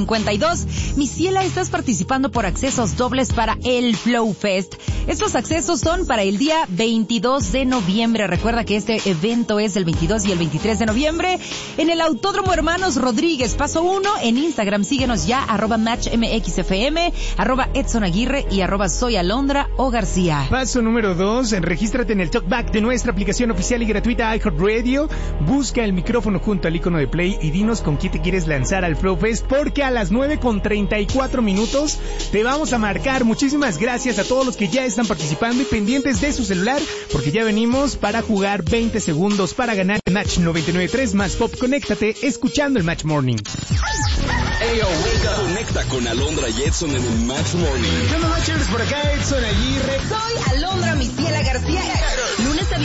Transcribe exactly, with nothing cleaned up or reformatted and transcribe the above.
cincuenta y dos. Mi Ciela, estás participando por accesos dobles para el Flow Fest. Estos accesos son para el día veintidós de noviembre. Recuerda que este evento es el veintidós y el veintitrés de noviembre en el Autódromo Hermanos Rodríguez, paso uno. En Instagram síguenos ya, arroba matchmxfm, arroba Edson Aguirre y arroba soy Alondra o García. Paso número dos, regístrate en el talkback de nuestra aplicación oficial y gratuita iHeartRadio. Busca el micrófono junto al icono de play y dinos con quién te quieres lanzar al Flow Fest, porque a las nueve con treinta y cuatro minutos te vamos a marcar. Muchísimas gracias a todos los que ya están participando y pendientes de su celular, porque ya venimos para jugar veinte segundos para ganar el Match noventa y nueve punto tres más Pop. Conéctate escuchando el Match Morning. Hey, yo, wake up. Conecta con Alondra y Edson en el Match Morning. ¿Qué onda, Matchers? Por acá Edson Aguirre. Soy Alondra Misiela García. Lunes a